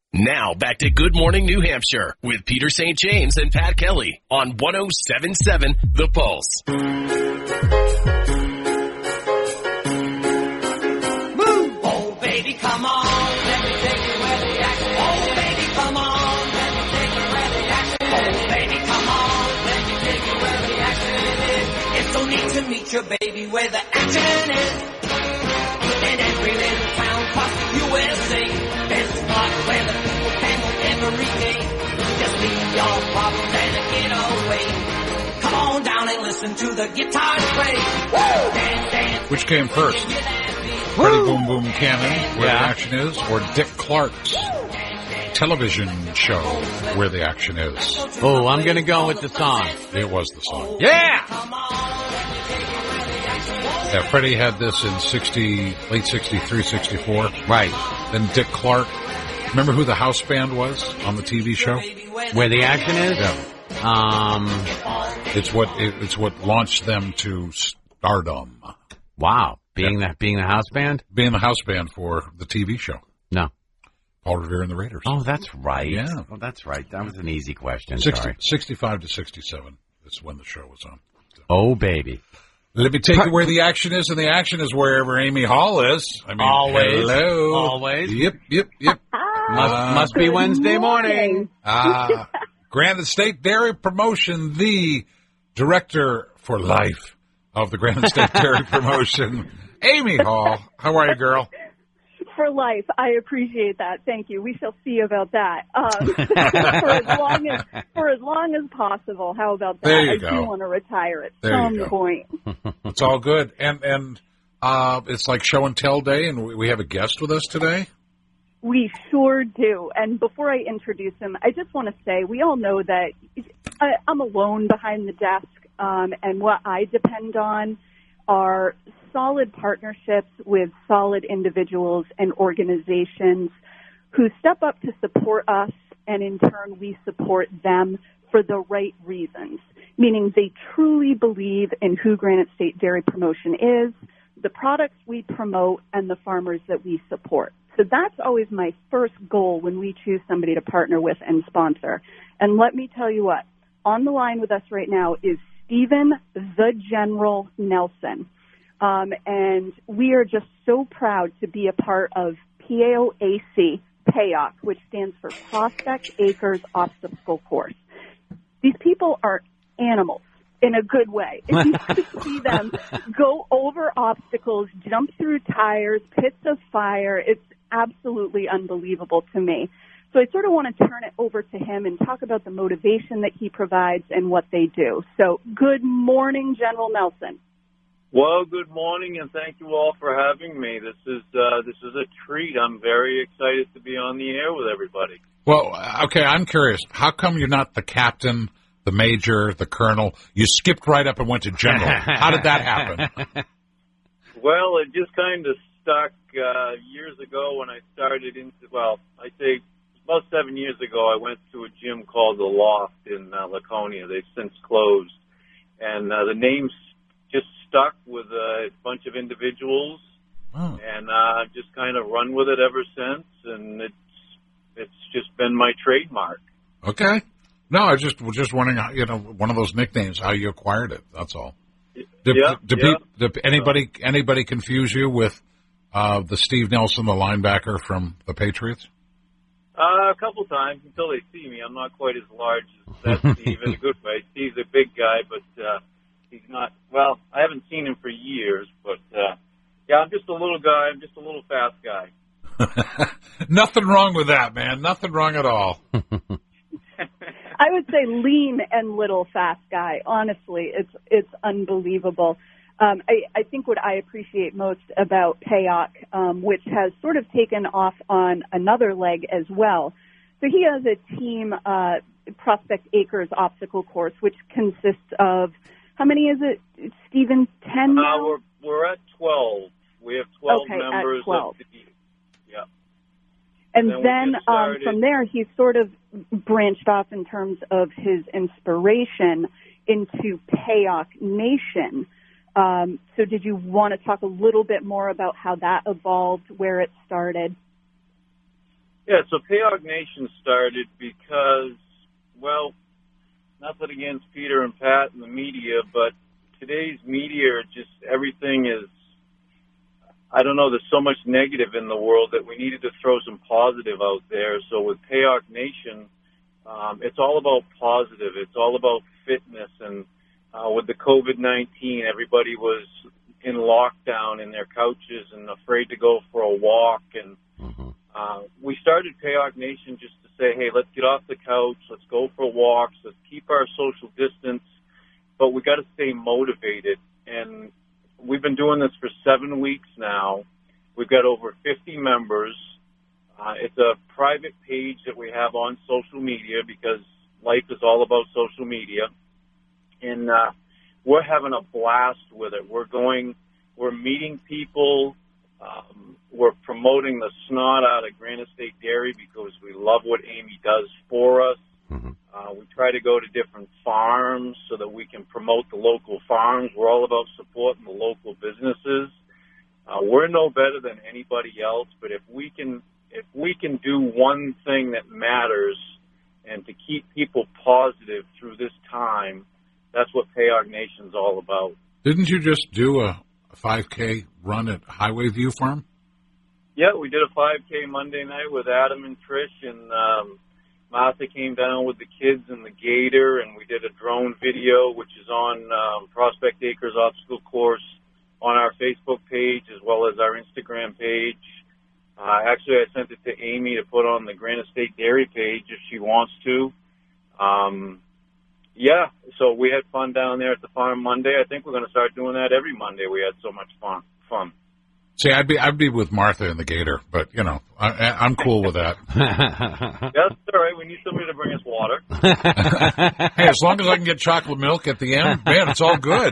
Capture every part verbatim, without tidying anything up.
Now back to Good Morning New Hampshire with Peter Saint James and Pat Kelly on one oh seven point seven The Pulse. Move! Oh, baby, come on. Let me take you where the action is. Oh, baby, come on. Let me take you where the action is. Oh, baby, come on. Let me take you where the action is. It's so neat to meet your baby where the action is. In every little town across the U S A, there's a spot where the people handle every day. Just leave your problems and get away. Come on down and listen to the guitars play. Woo! Dance, dance. Which came first? Freddie Boom Boom Cannon, Where yeah. the Action Is, or Dick Clark's television show, Where the Action Is? Oh, I'm going to go with the song. It was the song. Yeah! Yeah, Freddie had this in sixty, late sixty-three, sixty-four. Right. Then Dick Clark. Remember who the house band was on the T V show? Where the Action Is? Yeah. Um, it's what it, it's what launched them to stardom. Wow. Being yeah. the being the house band? Being the house band for the T V show. No. Paul Revere and the Raiders. Oh, that's right. Yeah. Oh, that's right. That was an easy question. sixty, Sorry. sixty-five to sixty-seven is when the show was on. So. Oh, baby. Let me take you where the action is, and the action is wherever Amy Hall is. I mean, always. Hello. Always. Yep, yep, yep. must, uh, must be Wednesday morning. Uh, Granite State Dairy Promotion, the director for life of the Granite State Dairy Promotion, Amy Hall. How are you, girl? For life. I appreciate that. Thank you. We shall see about that. Um, for as long as for as long as possible. How about that? There you I go. do want to retire at there some you go. point. It's all good. And and uh, it's like show and tell day, and we have a guest with us today. We sure do. And before I introduce him, I just want to say we all know that I, I'm alone behind the desk, um, and what I depend on are solid partnerships with solid individuals and organizations who step up to support us, and in turn we support them for the right reasons, meaning they truly believe in who Granite State Dairy Promotion is, the products we promote, and the farmers that we support. So that's always my first goal when we choose somebody to partner with and sponsor. And let me tell you what, on the line with us right now is Stephen the General Nelson. Um, and we are just so proud to be a part of P A O A C, P A O C, which stands for Prospect Acres Obstacle Course. These people are animals in a good way. If you could see them go over obstacles, jump through tires, pits of fire, it's absolutely unbelievable to me. So I sort of want to turn it over to him and talk about the motivation that he provides and what they do. So good morning, General Nelson. Well, good morning, and thank you all for having me. This is uh, this is a treat. I'm very excited to be on the air with everybody. Well, okay, I'm curious. How come you're not the captain, the major, the colonel? You skipped right up and went to general. How did that happen? Well, it just kind of stuck uh, years ago when I started into, well, I say about seven years ago, I went to a gym called The Loft in uh, Laconia. They've since closed. And uh, the name's just stuck with a bunch of individuals, oh. and uh, just kind of run with it ever since, and it's it's just been my trademark. Okay. No, I just was just wondering, how, you know, one of those nicknames, how you acquired it. That's all. Did, yeah, did, yeah. Did, did anybody anybody confuse you with uh, the Steve Nelson, the linebacker from the Patriots? Uh, a couple times until they see me. I'm not quite as large as that Steve in a good way. Steve's a big guy, but. Uh, He's not, well, I haven't seen him for years, but, uh, yeah, I'm just a little guy. I'm just a little fast guy. Nothing wrong with that, man. Nothing wrong at all. I would say lean and little fast guy. Honestly, it's it's unbelievable. Um, I, I think what I appreciate most about P A O C, um, which has sort of taken off on another leg as well. So he has a team, uh, Prospect Acres Obstacle Course, which consists of, how many is it, Stephen? Ten now? Uh, we're, we're at twelve. We have twelve okay, members. At twelve. Of the, yeah. And, and then, then um, from there, he's sort of branched off in terms of his inspiration into P A O C Nation. Um, so did you want to talk a little bit more about how that evolved, where it started? Yeah, so Payog Nation started because, well, nothing against Peter and Pat and the media, but today's media, just everything is, I don't know, there's so much negative in the world that we needed to throw some positive out there. So with Payog Nation, um, it's all about positive. It's all about fitness. And uh, with the COVID nineteen, everybody was in lockdown in their couches and afraid to go for a walk. And Mm-hmm. uh, we started Payog Nation just to say, hey, let's get off the couch. Let's go for walks. Let's keep our social distance. But we got to stay motivated. And we've been doing this for seven weeks now. We've got over fifty members. Uh, it's a private page that we have on social media because life is all about social media. And uh, we're having a blast with it. We're going, we're meeting people. Um, we're promoting the snot out of Granite State Dairy because we love what Amy does for us. Mm-hmm. Uh, we try to go to different farms so that we can promote the local farms. We're all about supporting the local businesses. Uh, we're no better than anybody else, but if we can, if we can do one thing that matters and to keep people positive through this time, that's what Payog Nation's all about. Didn't you just do a five K run at Highway View Farm? Yeah, we did a five K Monday night with Adam and Trish, and um, Martha came down with the kids and the gator, and we did a drone video, which is on um, Prospect Acres Obstacle Course on our Facebook page as well as our Instagram page. Uh, actually, I sent it to Amy to put on the Granite State Dairy page if she wants to. Um, yeah, so we had fun down there at the farm Monday. I think we're going to start doing that every Monday. We had so much fun. Fun. See, I'd be I'd be with Martha and the gator, but you know, I, I'm cool with that. That's all right. We need somebody to bring us water. Hey, as long as I can get chocolate milk at the end, man, it's all good.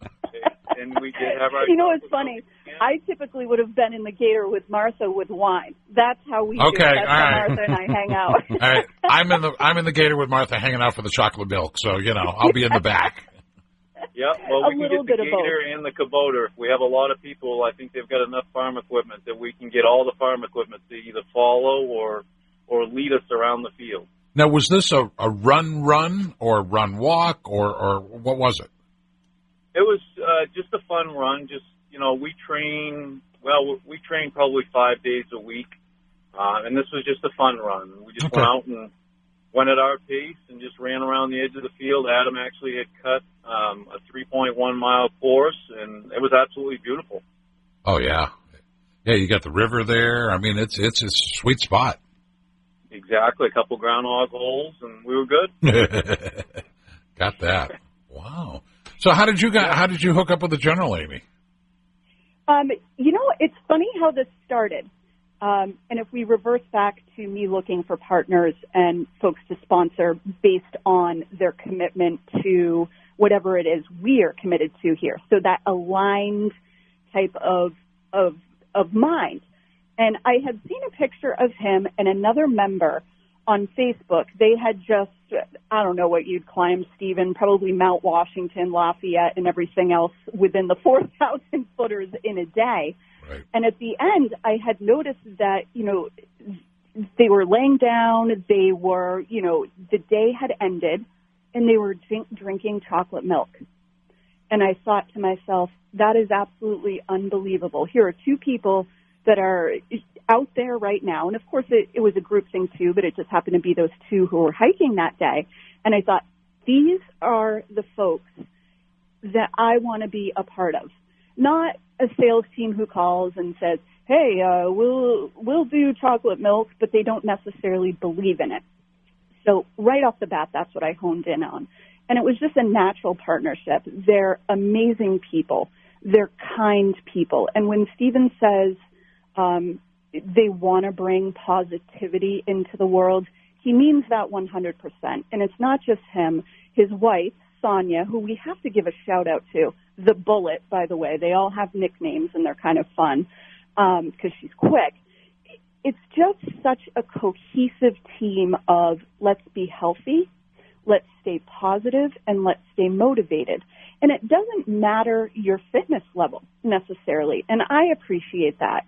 And we did have our. You know what's funny? I typically would have been in the gator with Martha with wine. That's how we Okay, do it. That's all how right. Martha and I hang out. All right, I'm in the I'm in the gator with Martha, hanging out for the chocolate milk. So you know, I'll be in the back. Yep, well, A we can little get the bit of both. gator and the Kubota. We have a lot of people. I think they've got enough farm equipment that we can get all the farm equipment to either follow or or lead us around the field. Now, was this a, a run run or run walk or or what was it? It was uh, just a fun run. Just, you know, we train, well, we train probably five days a week, uh, and this was just a fun run. We just Okay. went out and went at our pace and just ran around the edge of the field. Adam actually had cut um, a three point one mile course, and it was absolutely beautiful. Oh yeah, yeah. You got the river there. I mean, it's it's a sweet spot. Exactly, a couple groundhog holes, and we were good. Got that. Wow. So how did you got, how did you hook up with the General, Amy? Um, you know, it's funny how this started. Um, and if we reverse back to me looking for partners and folks to sponsor based on their commitment to whatever it is we are committed to here. So that aligned type of, of, of mind. And I had seen a picture of him and another member on Facebook. They had just, I don't know what you'd climb, Stephen, probably Mount Washington, Lafayette, and everything else within the four thousand footers in a day. Right. And at the end, I had noticed that, you know, they were laying down, they were, you know, the day had ended, and they were drink, drinking chocolate milk. And I thought to myself, that is absolutely unbelievable. Here are two people that are out there right now. And, of course, it, it was a group thing, too, but it just happened to be those two who were hiking that day. And I thought, these are the folks that I want to be a part of. Not a sales team who calls and says, hey, uh, we'll we'll do chocolate milk, but they don't necessarily believe in it. So right off the bat, that's what I honed in on. And it was just a natural partnership. They're amazing people. They're kind people. And when Stephen says um, they want to bring positivity into the world, he means that one hundred percent. And it's not just him. His wife, Sonia, who we have to give a shout out to, the Bullet, by the way. They all have nicknames, and they're kind of fun because um, she's quick. It's just such a cohesive team of let's be healthy, let's stay positive, and let's stay motivated. And it doesn't matter your fitness level necessarily, and I appreciate that.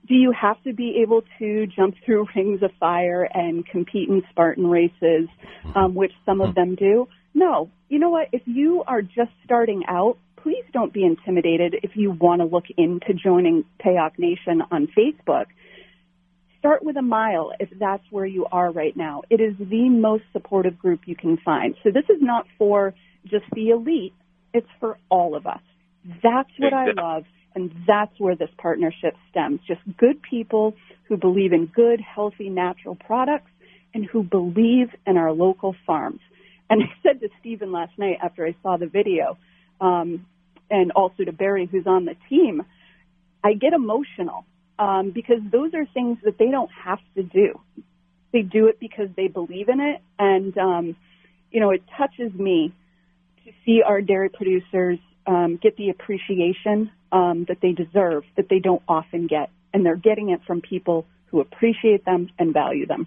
Do you have to be able to jump through rings of fire and compete in Spartan races, um, which some of them do? No. You know what? If you are just starting out, please don't be intimidated if you want to look into joining Payock Nation on Facebook. Start with a mile if that's where you are right now. It is the most supportive group you can find. So this is not for just the elite. It's for all of us. That's what I love, and that's where this partnership stems. Just good people who believe in good, healthy, natural products and who believe in our local farms. And I said to Stephen last night after I saw the video, um, and also to Barry, who's on the team, I get emotional. Um, because those are things that they don't have to do. They do it because they believe in it. And, um, you know, it touches me to see our dairy producers um, get the appreciation um, that they deserve, that they don't often get. And they're getting it from people who appreciate them and value them.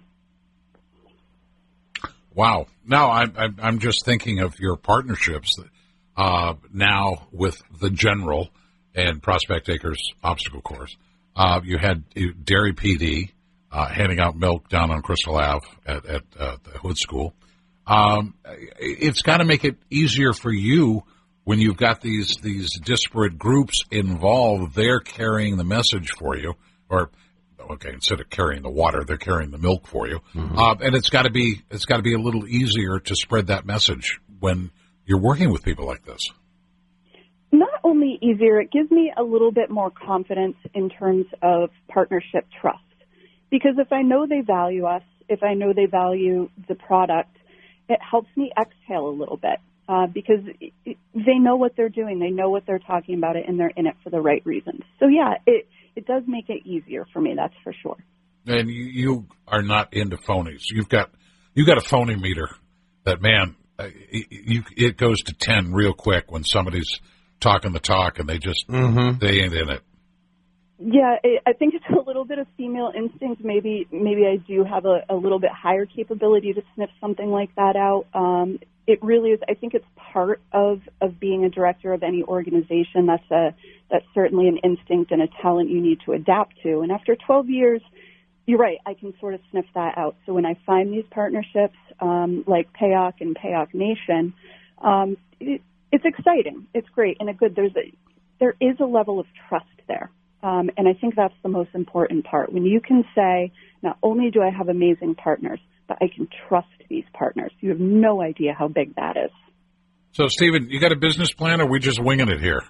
Wow. Now, I'm, I'm, I'm just thinking of your partnerships uh, now with the General and Prospect Acres Obstacle Course. Uh, you had Dairy P D uh, handing out milk down on Crystal Ave at, at uh, the Hood School. Um, it's got to make it easier for you when you've got these these disparate groups involved. They're carrying the message for you, or okay, instead of carrying the water, they're carrying the milk for you. Mm-hmm. Uh, and it's got to be it's got to be a little easier to spread that message when you're working with people like this. Not only easier, it gives me a little bit more confidence in terms of partnership trust. Because if I know they value us, if I know they value the product, it helps me exhale a little bit. Uh, because it, they know what they're doing, they know what they're talking about it, and they're in it for the right reasons. So yeah, it, it does make it easier for me, that's for sure. And you, you are not into phonies. You've got you got a phony meter that, man, you, it goes to ten real quick when somebody's talking the talk, and they just, mm-hmm. they ain't in it. Yeah, I think it's a little bit of female instinct. Maybe maybe I do have a, a little bit higher capability to sniff something like that out. Um, it really is, I think it's part of, of being a director of any organization. That's a that's certainly an instinct and a talent you need to adapt to. And after twelve years, you're right, I can sort of sniff that out. So when I find these partnerships um, like Payock and Payock Nation, um, it, it's exciting. It's great. And a good, there's a, there is a level of trust there. Um, and I think that's the most important part. When you can say, not only do I have amazing partners, but I can trust these partners. You have no idea how big that is. So, Stephen, you got a business plan, or are we just winging it here?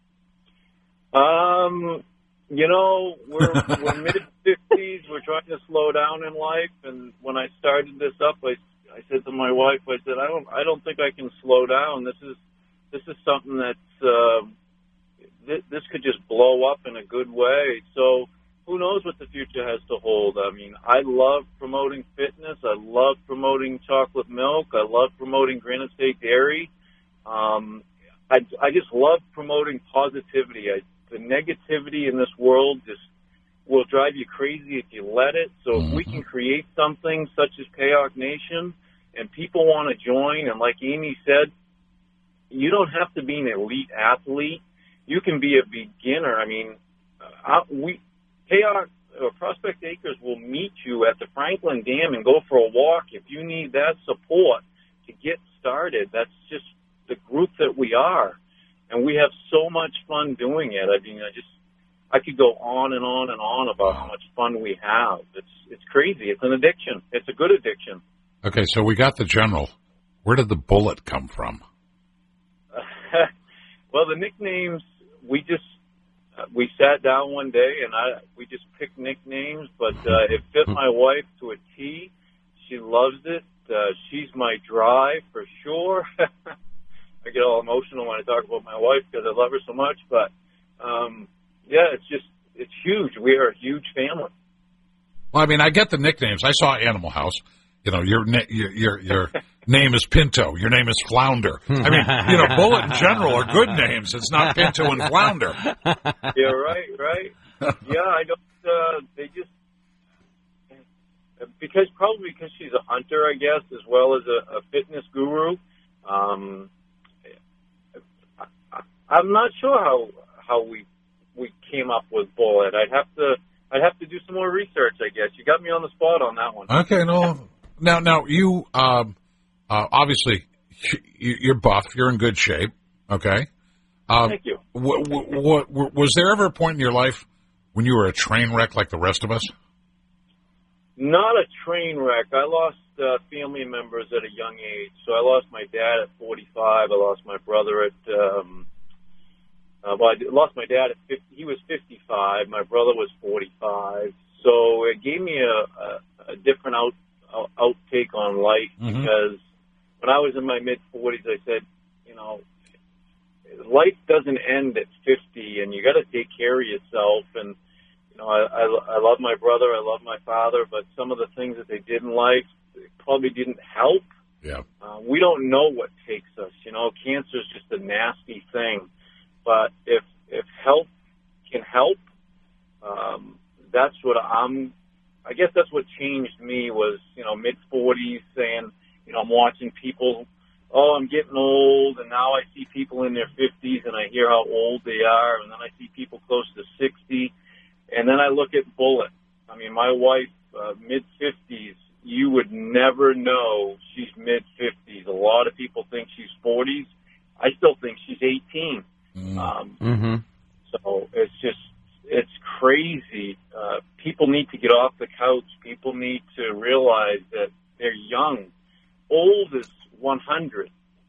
Um, you know, we're, we're mid-fifties. We're trying to slow down in life. And when I started this up, I, I said to my wife, I said, I don't, I don't think I can slow down. This is This is something that's, uh, th- this could just blow up in a good way. So who knows what the future has to hold. I mean, I love promoting fitness. I love promoting chocolate milk. I love promoting Granite State Dairy. Um, I, I just love promoting positivity. I, the negativity in this world just will drive you crazy if you let it. So if we can create something such as Payock Nation and people want to join, and like Amy said, you don't have to be an elite athlete. You can be a beginner. I mean, uh, we Payock or Prospect Acres will meet you at the Franklin Dam and go for a walk if you need that support to get started. That's just the group that we are, and we have so much fun doing it. I mean, I just I could go on and on and on about how much fun we have. It's it's crazy. It's an addiction. It's a good addiction. Okay, so we got the General. Where did the Bullet come from? Well, the nicknames, we just, uh, we sat down one day and I we just picked nicknames, but uh, it fit my wife to a T. She loves it. Uh, she's my drive for sure. I get all emotional when I talk about my wife because I love her so much, but um, yeah, it's just, it's huge. We are a huge family. Well, I mean, I get the nicknames. I saw Animal House. You know, your your your, your name is Pinto. Your name is Flounder. I mean, you know, Bullet and General are good names. It's not Pinto and Flounder. Yeah, right, right. Yeah, I don't. Uh, they just because probably because she's a hunter, I guess, as well as a, a fitness guru. Um, I, I'm not sure how how we we came up with Bullet. I'd have to I'd have to do some more research, I guess. You got me on the spot on that one. Okay, no. Now, now you um, uh, obviously you- you're buff. You're in good shape. Okay. Um, Thank you. What, what, what, was there ever a point in your life when you were a train wreck like the rest of us? Not a train wreck. I lost uh, family members at a young age. So I lost my dad at forty-five. I lost my brother at, um, uh, well, I lost my dad at fifty. He was fifty-five. My brother was forty-five. So it gave me a, a, a different out, out, outtake on life Mhm. because when I was in my mid-forties, I said, you know, life doesn't end at fifty, and you got to take care of yourself. And you know, I, I, I love my brother, I love my father, but some of the things that they did in life probably didn't help. Yeah. Uh, we don't know what takes us. You know, cancer is just a nasty thing. But if if help can help, um, that's what I'm. I guess that's what changed me was, you know, mid forties, saying, you know, I'm watching people. Oh, I'm getting old, and now I see people in their fifties, and I hear how old they are, and then I see people close to sixty, and then I look at Bullet. I mean, my wife, uh, mid-fifties, you would never know she's mid-fifties. A lot of people think she's forties. I still think she's eighteen. Mm. Um, Mm-hmm. so it's just, it's crazy. Uh, people need to get off the couch. People need to realize that they're young. Old is one hundred.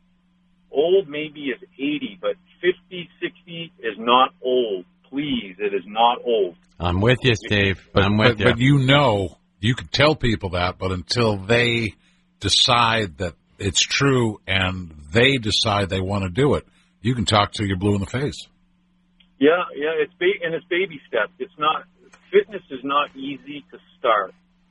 Old maybe is eighty, but fifty, sixty is not old. Please, it is not old. I'm with you, Steve. But, I'm with but, you. but you know, you can tell people that, but until they decide that it's true and they decide they want to do it, you can talk till you're blue in the face. Yeah, yeah, it's ba- and it's baby steps. It's not, fitness is not easy to start.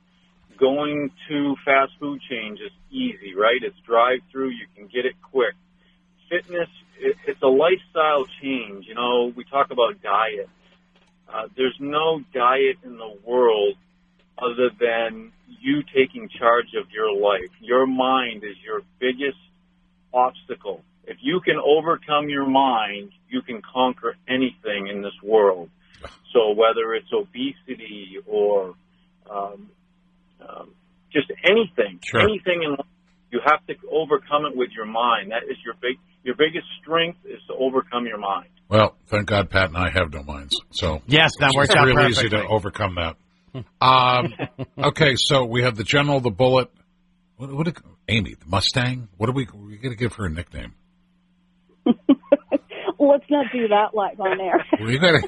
Going to fast food chains is easy, right? It's drive-through. You can get it quick. Fitness, it, it's a lifestyle change. You know, we talk about diet. Uh, there's no diet in the world other than you taking charge of your life. Your mind is your biggest obstacle. If you can overcome your mind, you can conquer anything in this world. So whether it's obesity or um, um, just anything, Sure. anything in life, you have to overcome it with your mind. That is your big, your biggest strength is to overcome your mind. Well, thank God Pat and I have no minds. So yes, that works it's out real perfectly. easy to overcome that. Um, okay, so we have the General, the Bullet. What, what did, Amy, the Mustang? What do we, we got to give her a nickname? Let's not do that live on air. We got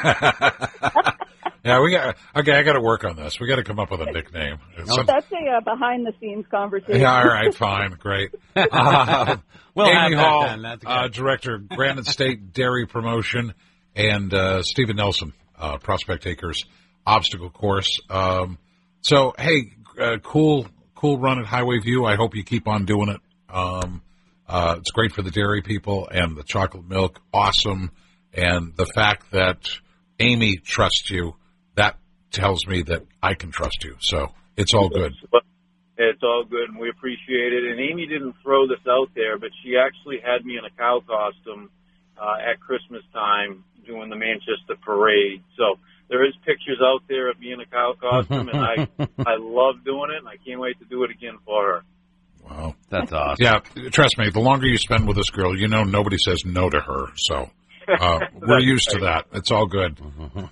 to. Yeah, we got. Okay, I got to work on this. We got to come up with a nickname. Some- That's a uh, behind-the-scenes conversation. yeah, all right, fine, great. Uh, We'll Amy have that Hall, then. That's good. uh, director, Granite State Dairy Promotion, and uh, Stephen Nelson, uh, Prospect Acres Obstacle Course. Um, so, hey, uh, cool, cool run at Highway View. I hope you keep on doing it. Um, uh, it's great for the dairy people and the chocolate milk. Awesome, and the fact that Amy trusts you, that tells me that I can trust you. So it's all good. But it's all good, and we appreciate it. And Amy didn't throw this out there, but she actually had me in a cow costume uh, at Christmas time doing the Manchester Parade. So there is pictures out there of me in a cow costume, and I I love doing it, and I can't wait to do it again for her. Wow. That's awesome. Yeah, trust me, the longer you spend with this girl, you know nobody says no to her. So uh, we're used to that. It's all good.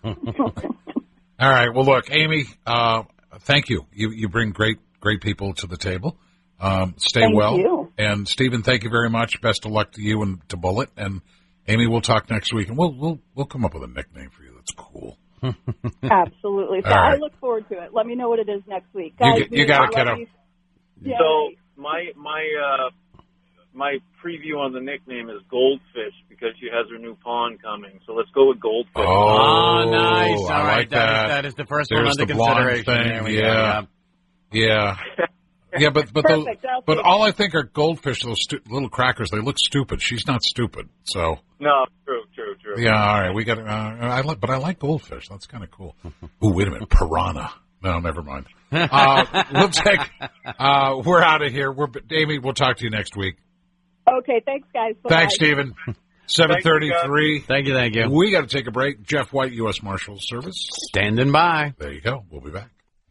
All right. Well, look, Amy, uh, thank you. You you bring great great people to the table. Um, stay Thank well. you. And Stephen, thank you very much. Best of luck to you and to Bullet. And Amy, we'll talk next week, and we'll we'll we'll come up with a nickname for you. That's cool. Absolutely. So All right. I look forward to it. Let me know what it is next week. You Guys, get- you we got it, love kiddo. you. Yeah. So my my uh, my preview on the nickname is Goldfish because she has her new pond coming. So let's go with Goldfish. Oh, nice. All I right, like that is- that. that is the first There's one under the blonde consideration. thing, There we go, yeah. Yeah. Yeah, but but those, Perfect. I'll but take all I think are goldfish, those stu- little crackers. They look stupid. She's not stupid. So No, true, true, true. yeah, all right, we got. Uh, I like, but I like goldfish. That's kind of cool. Ooh, wait a minute, piranha. No, never mind. Uh, we'll take. Uh, we're out of here. We're Amy. We'll talk to you next week. Okay, thanks, guys. Bye-bye. Thanks, Stephen. seven thirty-three. Thank you, thank you. We got to take a break. Jeff White, U S Marshals Service. Standing by. There you go. We'll be back.